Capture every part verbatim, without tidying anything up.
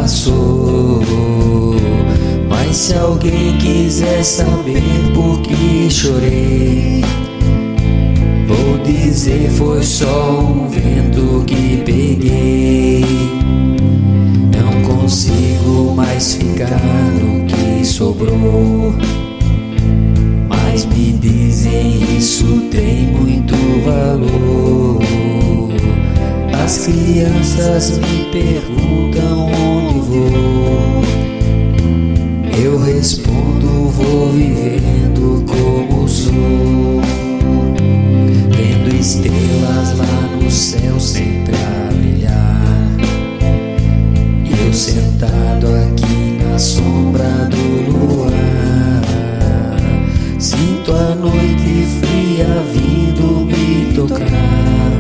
passou. Mas se alguém quiser saber por que chorei, vou dizer foi só um vento que peguei. Não consigo mais ficar no que sobrou, mas me dizem isso tem muito valor. As crianças me perguntam onde vou, eu respondo vou vivendo como sou, vendo estrelas lá no céu sempre a brilhar, e eu sentado aqui na sombra do luar. Sinto a noite fria vindo me tocar,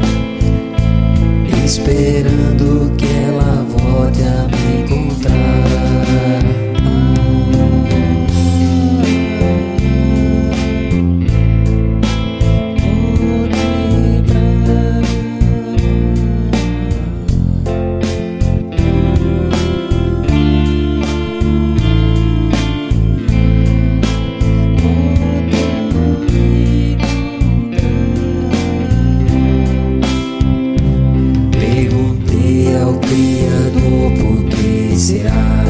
esperando que ela volte a me encontrar. Criador, por que será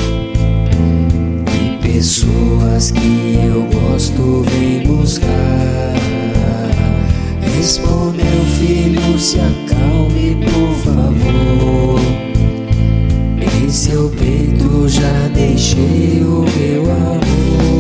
que pessoas que eu gosto vêm buscar? Respondeu, filho, se acalme por favor, em seu peito já deixei o meu amor.